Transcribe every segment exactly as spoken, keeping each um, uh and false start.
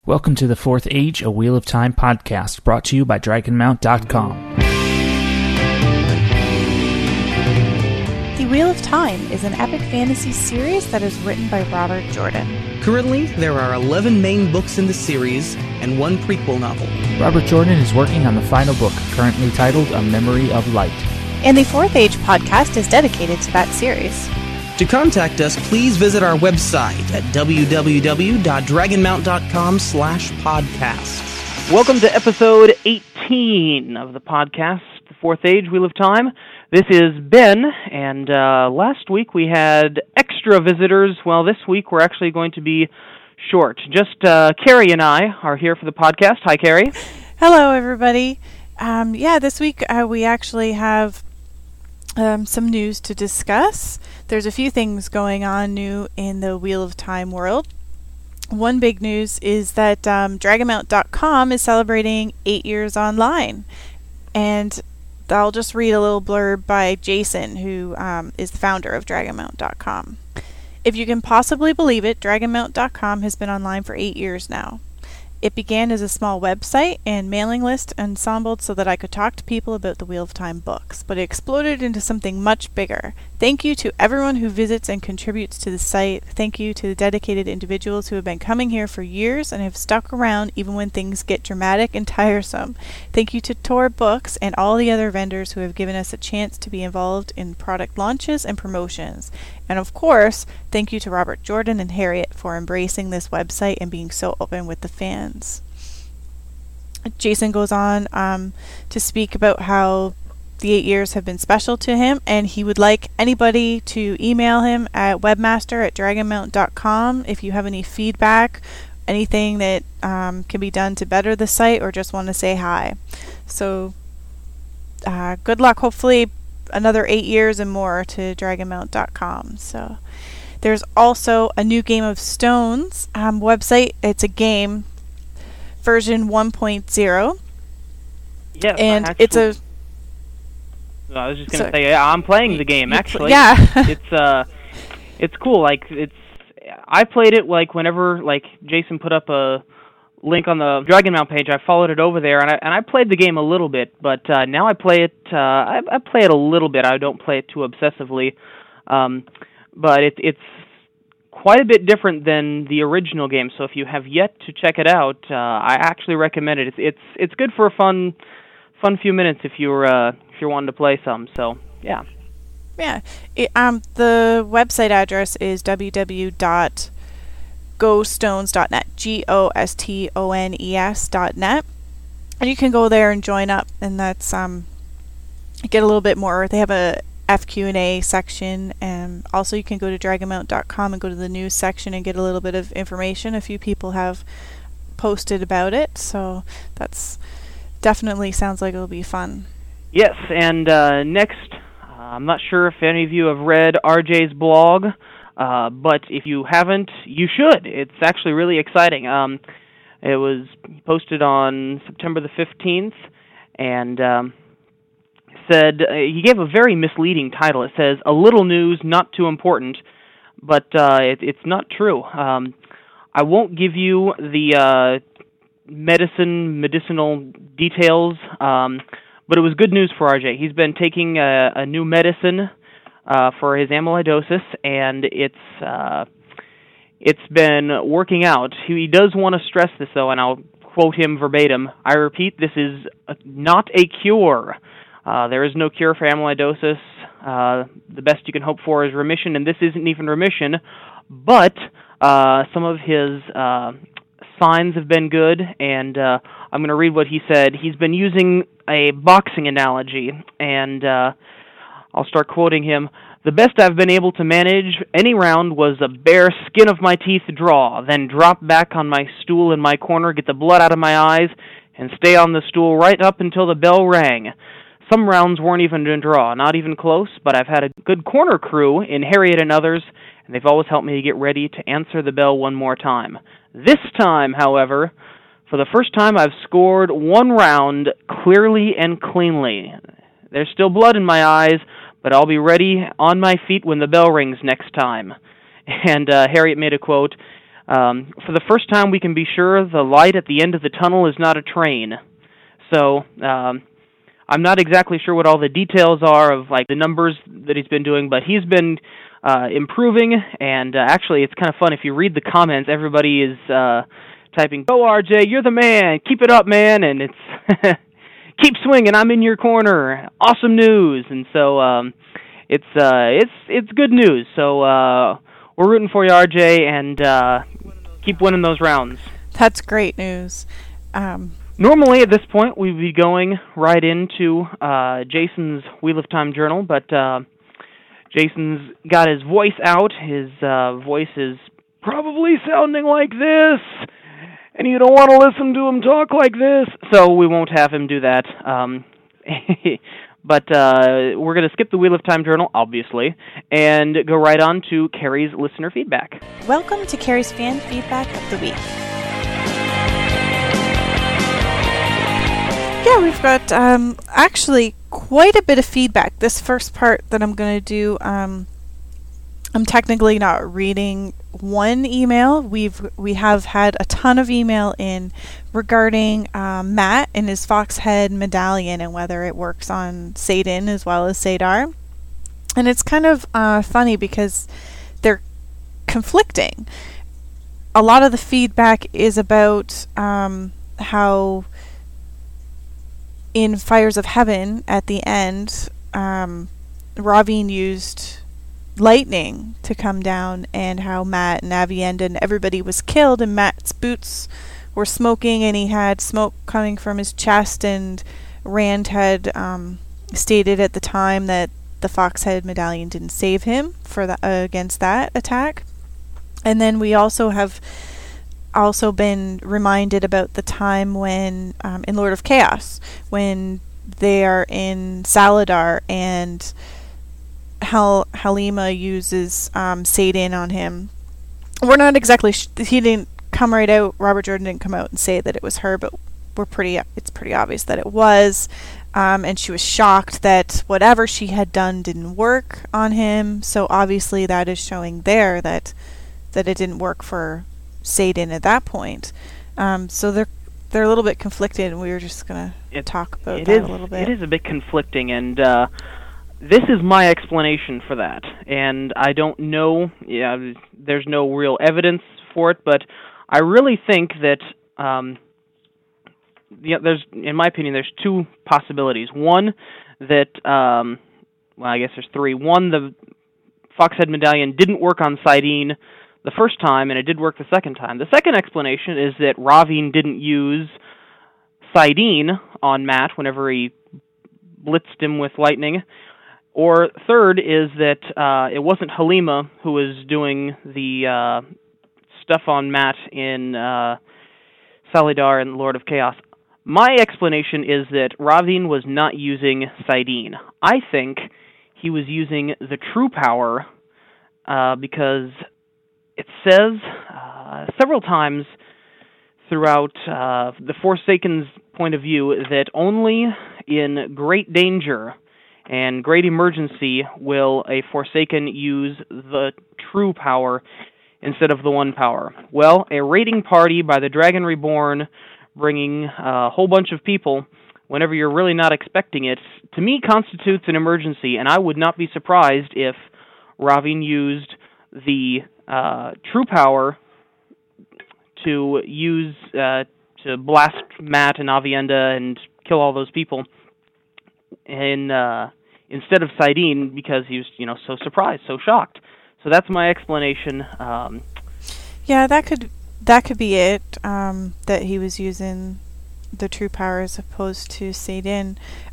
Welcome to the Fourth Age, a Wheel of Time podcast, brought to you by Dragon Mount dot com. The Wheel of Time is an epic fantasy series that is written by Robert Jordan. Currently, there are eleven main books in the series and one prequel novel. Robert Jordan is working on the final book, currently titled A Memory of Light. And the Fourth Age podcast is dedicated to that series. To contact us, please visit our website at w w w dot dragon mount dot com slash podcast. Welcome to episode eighteen of the podcast, The Fourth Age, Wheel of Time. This is Ben, and uh, last week we had extra visitors. Well, this week we're actually going to be short. Just uh, Carrie and I are here for the podcast. Hi, Carrie. Hello, everybody. Um, yeah, this week uh, we actually have um, some news to discuss. There's a few things going on new in the Wheel of Time world. One big news is that um, Dragon Mount dot com is celebrating eight years online. And I'll just read a little blurb by Jason, who um, is the founder of Dragon Mount dot com. If you can possibly believe it, Dragon Mount dot com has been online for eight years now. It began as a small website and mailing list ensembled so that I could talk to people about the Wheel of Time books, but it exploded into something much bigger. Thank you to everyone who visits and contributes to the site. Thank you to the dedicated individuals who have been coming here for years and have stuck around even when things get dramatic and tiresome. Thank you to Tor Books and all the other vendors who have given us a chance to be involved in product launches and promotions. And of course, thank you to Robert Jordan and Harriet for embracing this website and being so open with the fans. Jason goes on um, to speak about how the eight years have been special to him, and he would like anybody to email him at webmaster at dragon mount dot com if you have any feedback, anything that um, can be done to better the site, or just want to say hi. So uh, good luck. Hopefully another eight years and more to Dragon Mount dot com. So there's also a new Game of Stones um, website. It's a game, version one point oh. Yes, and actually, it's a I was just going to sorry. say, yeah, I'm playing the game, actually. Yeah. it's uh, it's cool. Like, it's, I played it, like, whenever, like, Jason put up a link on the Dragon Mount page, I followed it over there, and I and I played the game a little bit, but uh, now I play it, uh, I, I play it a little bit. I don't play it too obsessively, um, but it, it's quite a bit different than the original game, so if you have yet to check it out, uh, I actually recommend it. It's it's it's good for a fun fun few minutes if you're uh, if you're wanting to play some. So yeah, yeah. It, um, the website address is w w w dot go stones dot net, G O S T O N E S dot net, and you can go there and join up, and that's um get a little bit more. They have a F Q and A section, and also you can go to dragon mount dot com and go to the news section and get a little bit of information. A few people have posted about it, so that's definitely sounds like it'll be fun. Yes, and uh, next, uh, I'm not sure if any of you have read R J's blog, uh, but if you haven't, you should. It's actually really exciting. Um, it was posted on September the fifteenth, and um, said uh, he gave a very misleading title. It says, "A little news, not too important," but uh, it, it's not true. Um, I won't give you the uh, medicine, medicinal details, um, but it was good news for R J. He's been taking a, a new medicine uh, for his amyloidosis, and it's uh, it's been working out. He, he does want to stress this, though, and I'll quote him verbatim. "I repeat, this is a, not a cure. Uh, there is no cure for amyloidosis. Uh, the best you can hope for is remission, and this isn't even remission, but uh, some of his uh, signs have been good, and uh, I'm going to read what he said. He's been using a boxing analogy, and uh, I'll start quoting him. "The best I've been able to manage any round was a bare skin of my teeth draw, then drop back on my stool in my corner, get the blood out of my eyes, and stay on the stool right up until the bell rang. Some rounds weren't even a draw, not even close, but I've had a good corner crew in Harriet and others, and they've always helped me to get ready to answer the bell one more time. This time, however, for the first time I've scored one round clearly and cleanly. There's still blood in my eyes, but I'll be ready on my feet when the bell rings next time." And uh, Harriet made a quote, Um, for the first time, we can be sure the light at the end of the tunnel is not a train. So um, I'm not exactly sure what all the details are of like the numbers that he's been doing, but he's been uh, improving. And uh, actually, it's kind of fun if you read the comments. Everybody is uh, typing, "Go R J, you're the man. Keep it up, man!" And it's keep swinging. I'm in your corner. Awesome news. And so um, it's uh, it's it's good news. So. Uh, We're rooting for you, R J, and uh, keep winning those rounds. That's great news. Um, Normally, at this point, we'd be going right into uh, Jason's Wheel of Time journal, but uh, Jason's got his voice out. His uh, voice is probably sounding like this, and you don't want to listen to him talk like this, so we won't have him do that. Um, But uh, we're going to skip the Wheel of Time journal, obviously, and go right on to Carrie's listener feedback. Welcome to Carrie's fan feedback of the week. Yeah, we've got um, actually quite a bit of feedback. This first part that I'm going to do, um, I'm technically not reading one email. We've we have had a ton of email in regarding um, Matt and his fox head medallion and whether it works on Saidin as well as Saidar. And it's kind of uh, funny because they're conflicting. A lot of the feedback is about um, how in Fires of Heaven at the end, um, Ravine used lightning to come down, and how Matt and Avienda and everybody was killed, and Matt's boots were smoking and he had smoke coming from his chest, and Rand had um, stated at the time that the Foxhead medallion didn't save him for the, uh, against that attack. And then we also have also been reminded about the time when um, in Lord of Chaos, when they are in Saladar and Hal- Halima uses um, Saidin on him. We're not exactly sh- he didn't come right out, Robert Jordan didn't come out and say that it was her, but we're pretty it's pretty obvious that it was, um, and she was shocked that whatever she had done didn't work on him. So obviously that is showing there that that it didn't work for Saidin at that point. Um, so they're they're a little bit conflicted, and we were just gonna it, talk about it that is, a little bit. It is a bit conflicting, and uh, this is my explanation for that. And I don't know, yeah, there's no real evidence for it, but I really think that um, yeah, there's, in my opinion, there's two possibilities. One, that um, well, I guess there's three. One, the Foxhead medallion didn't work on Saidin the first time, and it did work the second time. The second explanation is that Ravine didn't use Saidin on Matt whenever he blitzed him with lightning. Or third is that uh, it wasn't Halima who was doing the uh, stuff on Matt in uh, Saladar and Lord of Chaos. My explanation is that Ravine was not using Saidin. I think he was using the true power uh, because it says uh, several times throughout uh, the Forsaken's point of view that only in great danger and great emergency will a Forsaken use the true power instead of the one power. Well, a raiding party by the Dragon Reborn bringing a whole bunch of people whenever you're really not expecting it, to me constitutes an emergency, and I would not be surprised if Ravine used the uh, true power to use uh, to blast Matt and Avienda and kill all those people in uh, instead of Saidin, because he was, you know, so surprised, so shocked. So that's my explanation. Um, yeah, that could that could be it. Um, that he was using the true power as opposed to Saidin.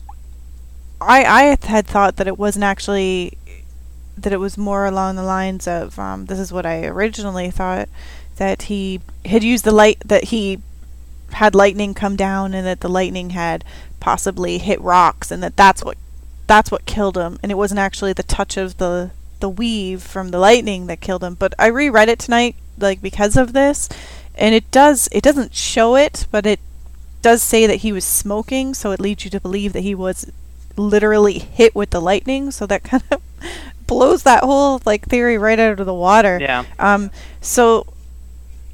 I I had thought that it wasn't actually that it was more along the lines of um, this is what I originally thought, that he had used the light, that he had lightning come down, and that the lightning had possibly hit rocks, and that that's what that's what killed him, and it wasn't actually the touch of the the weave from the lightning that killed him. But I reread it tonight, like, because of this, and it does it doesn't show it, but it does say that he was smoking, so it leads you to believe that he was literally hit with the lightning. So that kind of blows that whole like theory right out of the water. Yeah. Um. So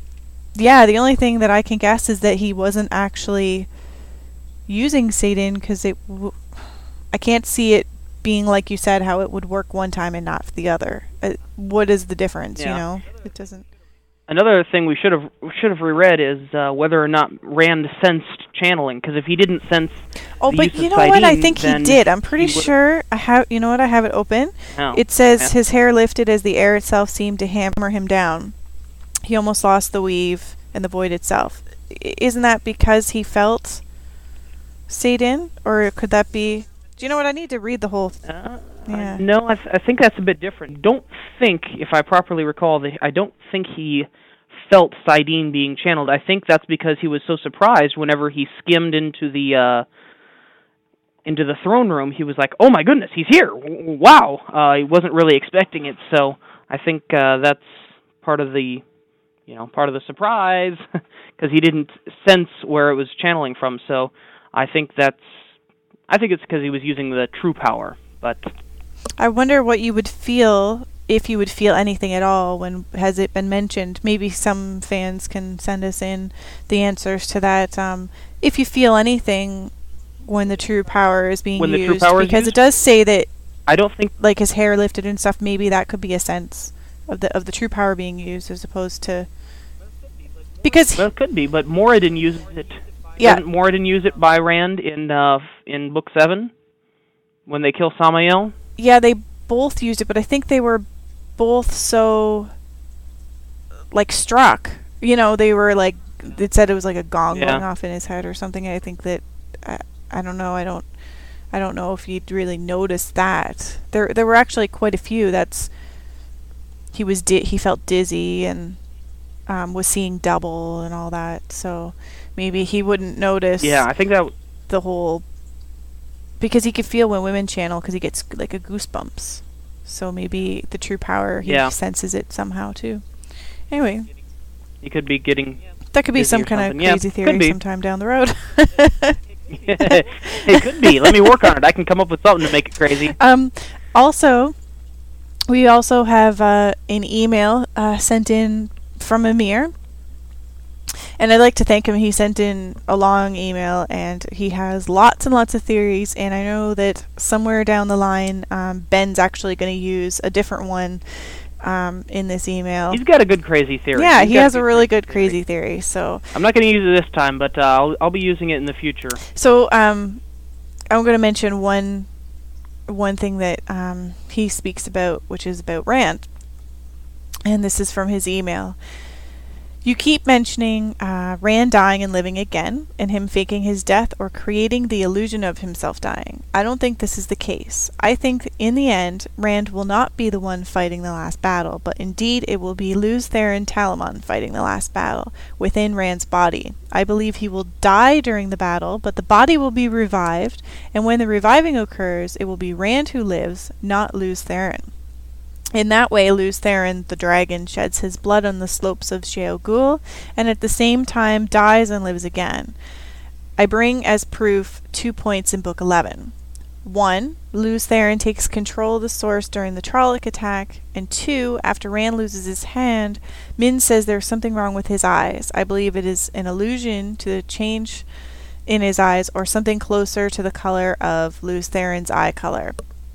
yeah, the only thing that I can guess is that he wasn't actually using Satan, because it w- I can't see it being like you said, how it would work one time and not the other. Uh, what is the difference? Yeah. You know, it doesn't. Another thing we should have should have reread is uh, whether or not Rand sensed channeling. Because if he didn't sense, Oh, the but use you of know what? I Saidin, think he then did. I'm pretty he would- sure. I have. You know what? I have it open. Oh, It says yeah. his hair lifted as the air itself seemed to hammer him down. He almost lost the weave and the void itself. I- Isn't that because he felt Satan, or could that be? Do you know what? I need to read the whole. Th- Uh, Yeah. uh, no, I, th- I think that's a bit different. Don't think, if I properly recall, that I don't think he felt Saidin being channeled. I think that's because he was so surprised whenever he skimmed into the uh, into the throne room. He was like, "Oh my goodness, he's here! W- Wow!" Uh, he wasn't really expecting it, so I think uh, that's part of the, you know, part of the surprise, because he didn't sense where it was channeling from. So I think that's, I think it's because he was using the true power, but. I wonder what you would feel, if you would feel anything at all, when has it been mentioned. Maybe some fans can send us in the answers to that. Um, if you feel anything when the true power is being When the used, true power is because used? it does say that, I don't think like, his hair lifted and stuff. Maybe that could be a sense of the of the true power being used, as opposed to because well, it could be, but Moradin uses it. Yeah. Doesn't Moradin use it by Rand in uh, f- in book seven when they kill Samael? yeah, they both used it, but I think they were both so like struck. You know, they were like, it said it was like a gong Yeah. going off in his head or something. I think that I, I don't know. I don't I don't know if you'd really noticed that. There there were actually quite a few. That's he was di- he felt dizzy and um, was seeing double and all that. So maybe he wouldn't notice Yeah, I think that. the whole, because he could feel when women channel, because he gets like a goosebumps. So maybe the true power, he Yeah. senses it somehow too. Anyway, He could be getting. that could be Dizzy some or kind of something. Yeah, crazy could theory be. sometime down the road. It could be. Let me work on it. I can come up with something to make it crazy. Um, also, we also have uh, an email uh, sent in from Amir. And I'd like to thank him. He sent in a long email, and he has lots and lots of theories. And I know that somewhere down the line, um, Ben's actually going to use a different one um, in this email. He's got a good crazy theory. Yeah, He's he got has a really good theory. crazy theory. So, I'm not going to use it this time, but uh, I'll I'll be using it in the future. so um, I'm going to mention one one thing that um, he speaks about, which is about Rand. And this is from his email. You keep mentioning uh, Rand dying and living again, and him faking his death or creating the illusion of himself dying. I don't think this is the case. I think in the end, Rand will not be the one fighting the last battle, but indeed it will be Lews Therin Talamon fighting the last battle within Rand's body. I believe he will die during the battle, but the body will be revived, and when the reviving occurs, it will be Rand who lives, not Lews Therin. In that way, Lews Therin, the dragon, sheds his blood on the slopes of Sheo Ghul, and at the same time dies and lives again. I bring as proof two points in Book eleven. One, Lews Therin takes control of the source during the Trolloc attack, and two, after Rand loses his hand, Min says there's something wrong with his eyes. I believe it is an allusion to the change in his eyes, or something closer to the color of Lews Therin's eye color.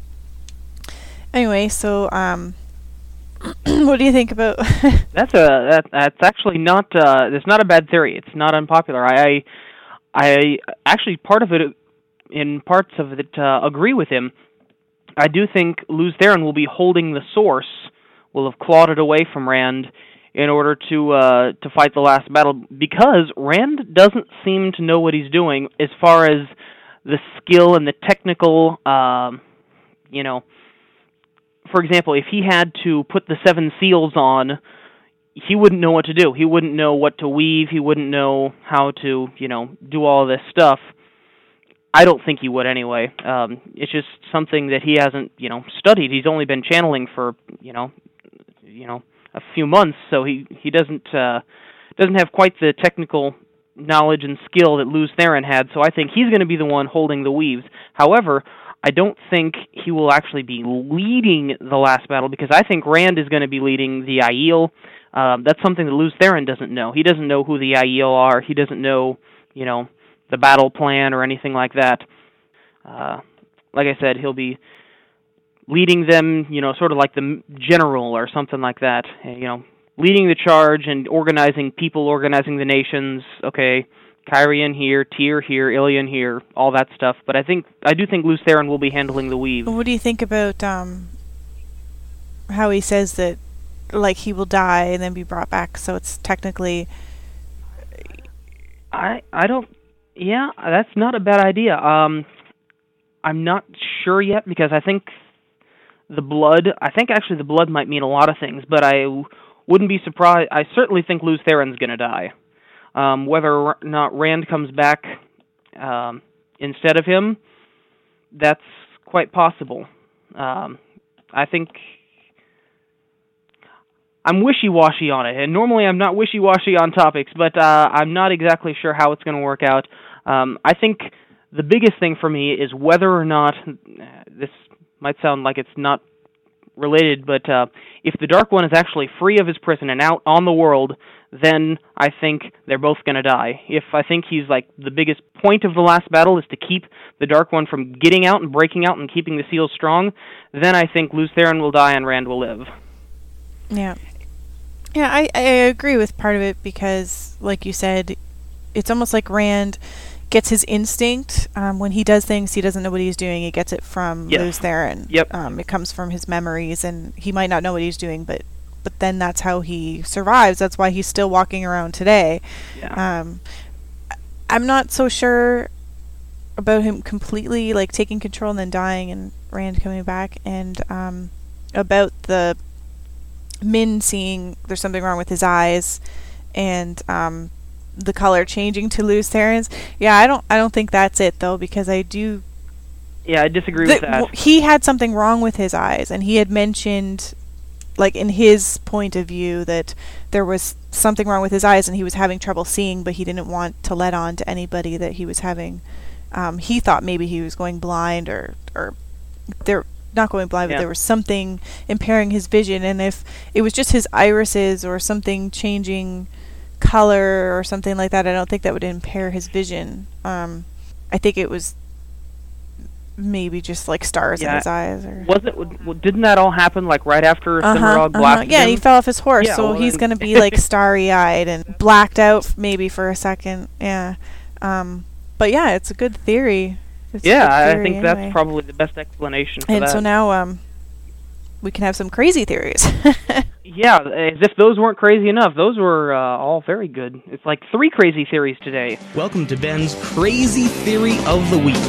Anyway, so um, what do you think about? That's a that that's actually not uh it's not a bad theory. It's not unpopular. I I actually part of it in parts of it uh, agree with him. I do think Lews Therin will be holding the source, will have clawed it away from Rand in order to uh to fight the last battle, because Rand doesn't seem to know what he's doing as far as the skill and the technical um you know. For example, if he had to put the seven seals on, he wouldn't know what to do. He wouldn't know what to weave. He wouldn't know how to, you know, do all this stuff. I don't think he would anyway. Um, it's just something that he hasn't, you know, studied. He's only been channeling for, you know, you know, a few months, so he he doesn't uh, doesn't have quite the technical knowledge and skill that Lews Therin had. So I think he's going to be the one holding the weaves. However, I don't think he will actually be leading the last battle, because I think Rand is going to be leading the Aiel. Um, that's something that Lews Therin doesn't know. He doesn't know who the Aiel are. He doesn't know, you know, the battle plan or anything like that. Uh, like I said, he'll be leading them, you know, sort of like the general or something like that. You know, leading the charge and organizing people, organizing the nations. Okay, Cairhien here, Tyr here, Illian here, all that stuff. But I think I do think Lews Therin will be handling the weave. What do you think about um, how he says that, like, he will die and then be brought back? So it's technically. I I don't. Yeah, that's not a bad idea. Um, I'm not sure yet, because I think the blood. I think actually the blood might mean a lot of things, but I wouldn't be surprised. I certainly think Lews Therin's going to die. Um, whether or not Rand comes back um, instead of him, that's quite possible. Um, I think I'm wishy-washy on it, and normally I'm not wishy-washy on topics, but uh, I'm not exactly sure how it's going to work out. Um, I think the biggest thing for me is whether or not, this might sound like it's not related, but uh, if the Dark One is actually free of his prison and out on the world, then I think they're both going to die. If I think he's like the biggest point of the last battle is to keep the Dark One from getting out and breaking out and keeping the seals strong, then I think Lews Therin will die and Rand will live. Yeah. Yeah, I, I agree with part of it, because, like you said, it's almost like Rand gets his instinct. Um, when he does things, he doesn't know what he's doing. He gets it from Yes. Lews Therin. Yep. Um, it comes from his memories, and he might not know what he's doing, but but then that's how he survives. That's why he's still walking around today. Yeah. Um, I'm not so sure about him completely, like, taking control and then dying and Rand coming back, and um, about the Min seeing there's something wrong with his eyes, and um, the color changing to Lews Therin's. Yeah, I don't I don't think that's it, though, because I do. Yeah, I disagree th- with that. w- He had something wrong with his eyes, and he had mentioned, like, in his point of view, that there was something wrong with his eyes and he was having trouble seeing, but he didn't want to let on to anybody that he was having. Um, he thought maybe he was going blind, or or there. Not going blind, Yeah. but there was something impairing his vision, and if it was just his irises or something changing color or something like that, I don't think that would impair his vision. Um, I think it was maybe just like stars Yeah. in his eyes. Or Was it? w- Didn't that all happen like right after uh-huh, Cimarog uh-huh. blasted Yeah, him? he fell off his horse, Yeah, so well, he's then- going to be like starry-eyed and blacked out f- maybe for a second. Yeah, um, but yeah, it's a good theory. It's a Yeah, good I theory think anyway. that's probably the best explanation for And that. so now um, we can have some crazy theories. Yeah, as if those weren't crazy enough. Those were uh, all very good. It's like three crazy theories today. Welcome to Ben's Crazy Theory of the Week.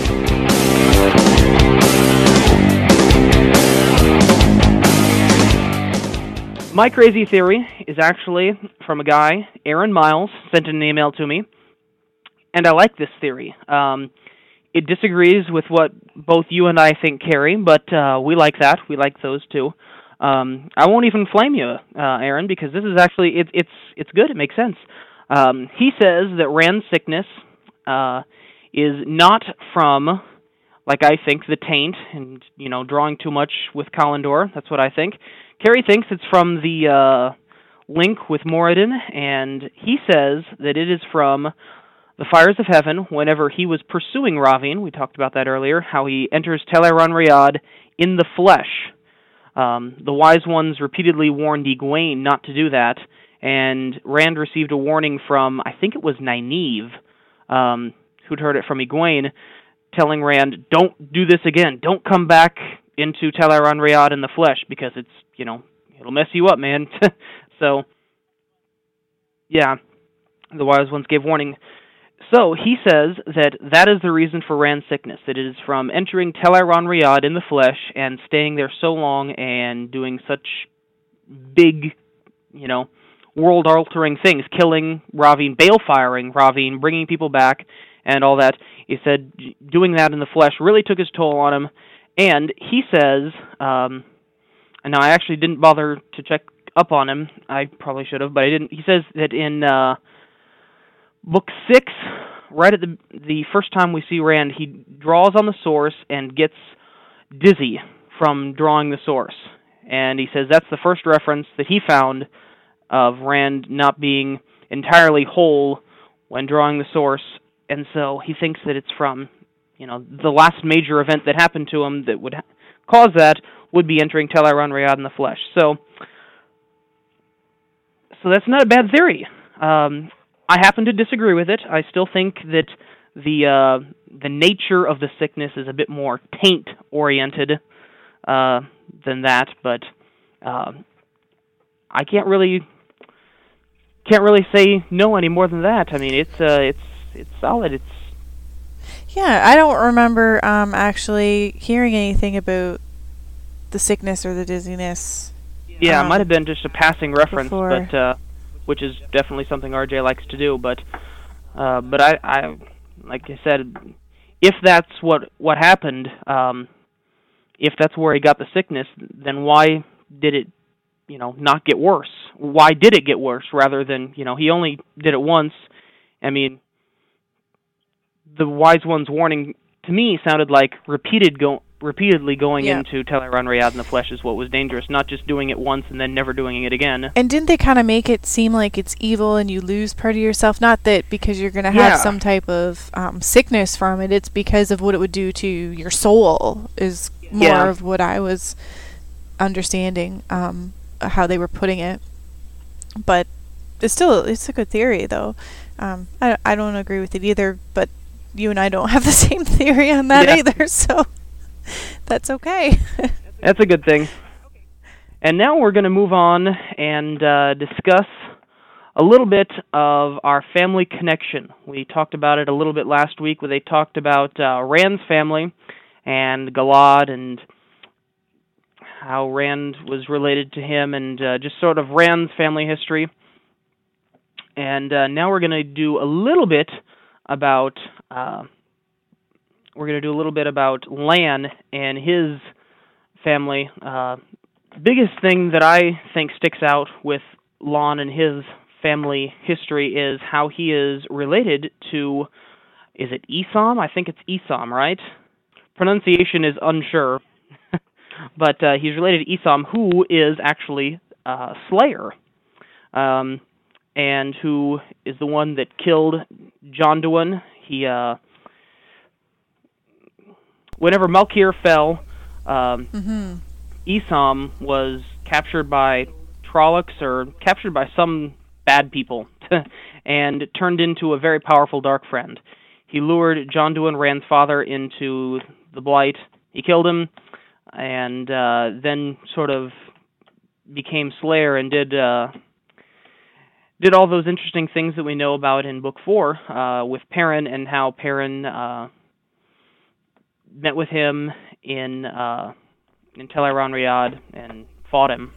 My crazy theory is actually from a guy, Aaron Miles, sent an email to me, and I like this theory. Um, it disagrees with what both you and I think, Carrie, but uh, we like that. We like those too. Um, I won't even flame you, uh, Aaron, because this is actually it, it's it's good. It makes sense. Um, he says that Rand's sickness uh, is not from, like I think, the taint and you know drawing too much with Kalendor. That's what I think. Carrie thinks it's from the uh, link with Moradin, and he says that it is from the fires of heaven. Whenever he was pursuing Ravine, we talked about that earlier, how he enters Tel'aran'rhiod in the flesh. Um, the wise ones repeatedly warned Egwene not to do that, and Rand received a warning from, I think it was Nynaeve, um, who'd heard it from Egwene, telling Rand, don't do this again, don't come back into Tel'aran'rhiod in the flesh, because it's, you know, it'll mess you up, man. So, yeah, the wise ones gave warning. So, he says that that is the reason for Rand's sickness, that it is from entering Tel'aran'rhiod in the flesh and staying there so long and doing such big, you know, world-altering things, killing Ravine, bale-firing Ravine, bringing people back, and all that. He said doing that in the flesh really took his toll on him, and he says, um, and now I actually didn't bother to check up on him, I probably should have, but I didn't. He says that in uh, Book six, right at the the first time we see Rand, he draws on the source and gets dizzy from drawing the source. And he says that's the first reference that he found of Rand not being entirely whole when drawing the source, and so he thinks that it's from, you know, the last major event that happened to him that would ha- cause that would be entering Tel'aran'rhiod in the flesh. So, so that's not a bad theory. Um, I happen to disagree with it. I still think that the uh, the nature of the sickness is a bit more taint-oriented uh, than that, but uh, I can't really can't really say no any more than that. I mean, it's uh, it's it's solid. It's yeah. I don't remember um, actually hearing anything about the sickness or the dizziness. Yeah, um, it might have been just a passing reference, before. but uh, which is definitely something R J likes to do. But uh, but I, I like I said, if that's what what happened, um, if that's where he got the sickness, then why did it, you know, not get worse? Why did it get worse rather than, you know, he only did it once? I mean, the Wise One's warning to me sounded like repeated go repeatedly going yeah. into Tel'aran'rhiod in the flesh is what was dangerous, not just doing it once and then never doing it again. And didn't they kind of make it seem like it's evil and you lose part of yourself? Not that because you're going to have Yeah. some type of um, sickness from it. It's because of what it would do to your soul is more Yeah. of what I was understanding, um, how they were putting it. But it's still, it's a good theory, though. Um, I, I don't agree with it either, but you and I don't have the same theory on that Yeah. either, so that's okay. That's a good thing. And now we're going to move on and uh, discuss a little bit of our family connection. We talked about it a little bit last week where they talked about uh, Rand's family and Galad and how Rand was related to him and uh, just sort of Rand's family history. And uh, now we're going to do a little bit about uh, we're going to do a little bit about Lan and his family. Uh, biggest thing that I think sticks out with Lan and his family history is how he is related to, is it Esam? I think it's Esam, right? Pronunciation is unsure, but uh, he's related to Esam, who is actually uh, Slayer. Um, and who is the one that killed Jonduan. He, uh, whenever Malkir fell, um, mm-hmm. Esam was captured by Trollocs, or captured by some bad people, and turned into a very powerful dark friend. He lured Jonduan, Rand's father, into the Blight. He killed him, and uh, then sort of became Slayer and did... Uh, did all those interesting things that we know about in Book Four uh, with Perrin, and how Perrin uh, met with him in uh, in Tel'aran'rhiod and fought him.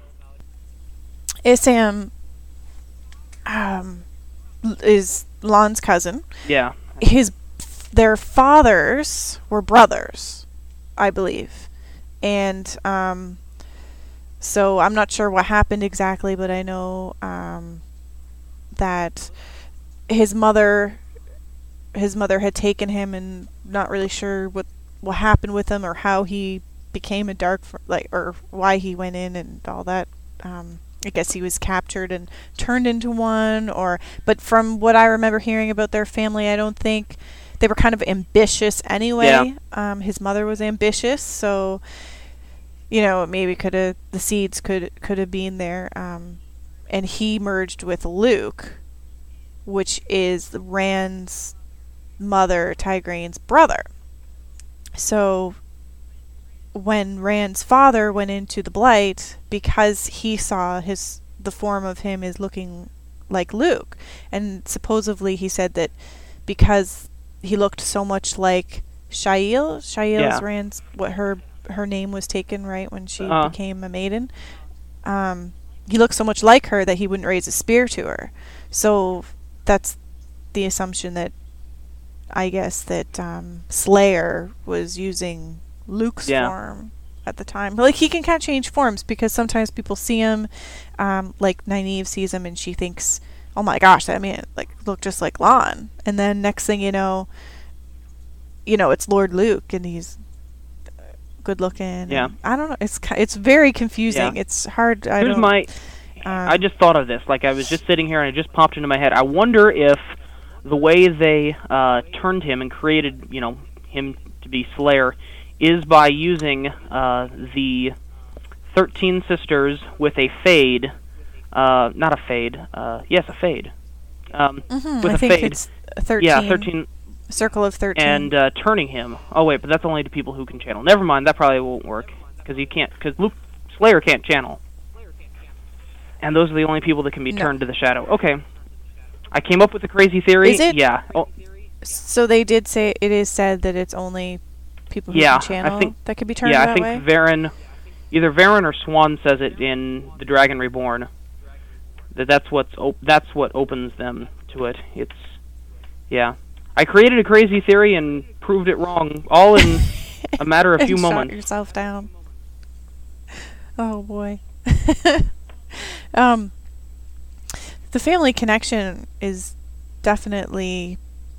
Esam um, is Lan's cousin. Yeah. His their fathers were brothers, I believe, and um, so I'm not sure what happened exactly, but I know. Um, that his mother his mother had taken him, and not really sure what what happened with him or how he became a dark fr- like or why he went in and all that. um I guess he was captured and turned into one, or but from what I remember hearing about their family, I don't think they were kind of ambitious anyway. Yeah. Um his mother was ambitious, so you know, maybe could have the seeds could could have been there. um And he merged with Luke, which is Rand's mother, Tigraine's brother. So when Rand's father went into the Blight, because he saw his the form of him is looking like Luke, and supposedly he said that because he looked so much like Shail, Shail's Yeah. Rand's what her her name was taken right when she Uh-huh. became a maiden. Um. He looked so much like her that he wouldn't raise a spear to her. So that's the assumption that I guess that um, Slayer was using Luke's Yeah. form at the time. But, like, he can kind of change forms because sometimes people see him, um, like Nynaeve sees him and she thinks, oh my gosh, that man like looked just like Lan. And then next thing you know, you know, it's Lord Luke and he's good looking. Yeah. I don't know. It's ki- it's very confusing. Yeah. It's hard. I Here's don't, my. um, I just thought of this. Like I was just sitting here and it just popped into my head. I wonder if the way they uh, turned him and created, you know, him to be Slayer, is by using uh, the thirteen sisters with a fade. Uh, not a fade. Uh, yes, a fade. Um, mhm, with I a think fade. it's thirteen. Yeah, thirteen. Circle of thirteen. And uh, turning him. Oh wait, but that's only to people who can channel. Never mind, that probably won't work because you can't. Because Luke Slayer can't channel, and those are the only people that can be No. turned to the shadow. Okay, I came up with a crazy theory. Is it? Yeah. Oh, So they did say it is said that it's only people who Yeah, can channel I think. that could be turned Yeah, that I think way. Varen, either Varen or Swan says it in The Dragon Reborn. That that's what's op- that's what opens them to it. It's yeah. I created a crazy theory and proved it wrong, all in a matter of And few shot moments. yourself down. Oh boy. um, the family connection is definitely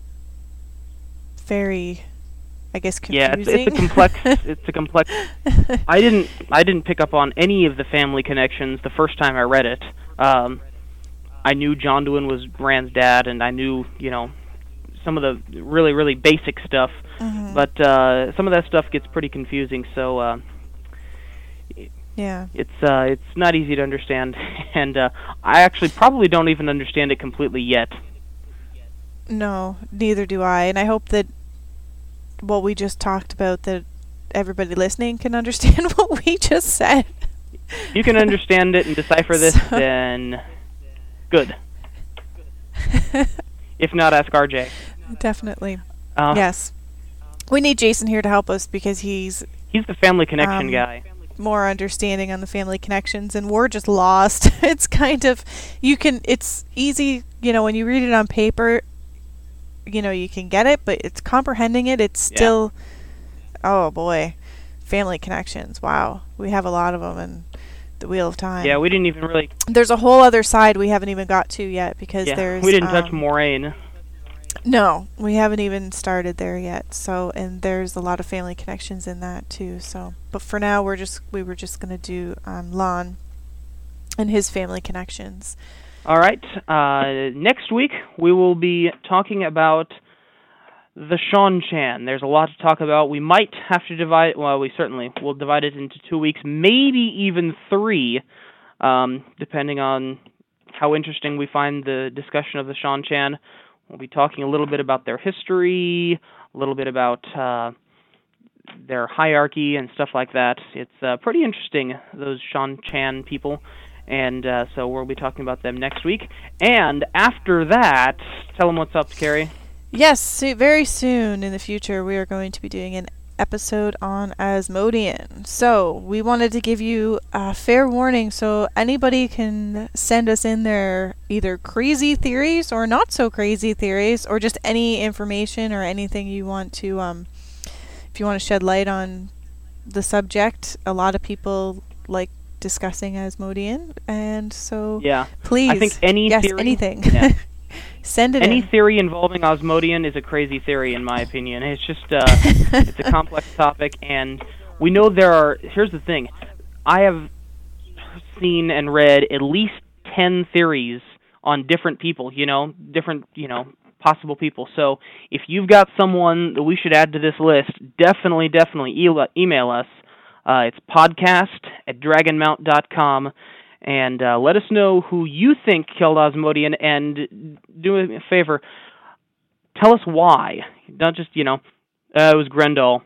very, I guess, Yeah, it's, confusing. it's a complex. It's a complex. I didn't. I didn't pick up on any of the family connections the first time I read it. Um, I knew Jonduin was Rand's dad, and I knew, you know, some of the really, really basic stuff. Mhm. But uh, some of that stuff gets pretty confusing. So uh, Yeah. it's uh, it's not easy to understand, and uh, I actually probably don't even understand it completely yet. No, neither do I. And I hope that what we just talked about, that everybody listening can understand what we just said. If you can understand it and decipher this, So- then good. If not, ask R J. Definitely. Uh, Yes. We need Jason here to help us because he's He's the family connection Um, guy. more understanding on the family connections, and we're just lost. It's kind of, you can, it's easy, you know, when you read it on paper, you know, you can get it, but it's comprehending it, it's Yeah. still, oh boy, family connections. Wow. We have a lot of them in the Wheel of Time. Yeah, we didn't even really. There's a whole other side we haven't even got to yet because Yeah, there's. we didn't touch um, Moraine. No, we haven't even started there yet. So, and there's a lot of family connections in that too. So, but for now, we're just we were just gonna do um, Lon and his family connections. All right. Uh, next week we will be talking about the Seanchan. There's a lot to talk about. We might have to divide. Well, we certainly will divide it into two weeks, maybe even three, um, depending on how interesting we find the discussion of the Seanchan. We'll be talking a little bit about their history, a little bit about uh, their hierarchy and stuff like that. It's uh, pretty interesting, those Seanchan people, and uh, so we'll be talking about them next week. And after that, tell them what's up, Carrie. Yes, so very soon in the future, we are going to be doing an episode on Asmodean. So we wanted to give you a fair warning so anybody can send us in their either crazy theories or not so crazy theories, or just any information or anything you want to, um, if you want to shed light on the subject. A lot of people like discussing Asmodean, and so Yeah. please, I think any yes, theory, anything. Yeah. Send it Any in. theory involving Asmodean is a crazy theory, in my opinion. It's just, uh, it's a complex topic, and we know there are, here's the thing, I have seen and read at least ten theories on different people, you know, different, you know, possible people. So if you've got someone that we should add to this list, definitely, definitely e- email us. Uh, it's podcast at dragonmount dot com. And uh, let us know who you think killed Asmodean, and do me a favor, tell us why. Not just, you know, uh, it was Grendel.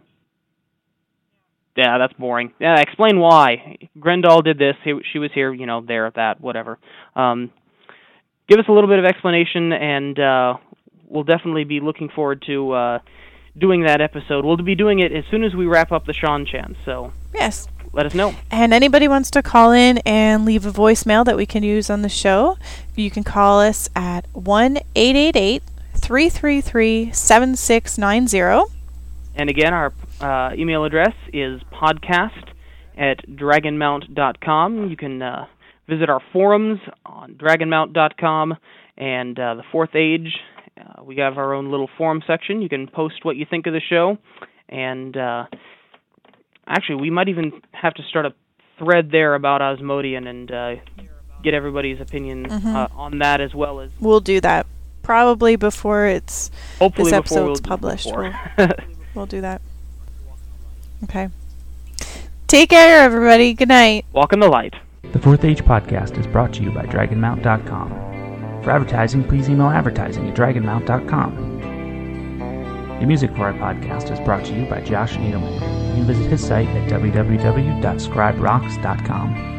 Yeah, that's boring. Yeah, explain why. Grendel did this, he, she was here, you know, there, that, whatever. Um, give us a little bit of explanation, and uh, we'll definitely be looking forward to uh, doing that episode. We'll be doing it as soon as we wrap up the Seanchan, so Yes. let us know. And anybody wants to call in and leave a voicemail that we can use on the show, you can call us at one eight eight eight, three three three, seven six nine zero. And again, our uh, email address is podcast at dragonmount dot com. You can uh, visit our forums on dragonmount dot com and uh, the Fourth Age. Uh, we have our own little forum section. You can post what you think of the show, and uh, actually, we might even have to start a thread there about Asmodean and uh, get everybody's opinion mm-hmm. uh, on that as well as. We'll do that probably before it's hopefully this before episode's we'll published. We'll, we'll do that. Okay. Take care, everybody. Good night. Walk in the light. The Fourth Age Podcast is brought to you by Dragon Mount dot com. For advertising, please email advertising at Dragon Mount dot com. The music for our podcast is brought to you by Josh Edelman. You can visit his site at w w w dot scribe rocks dot com.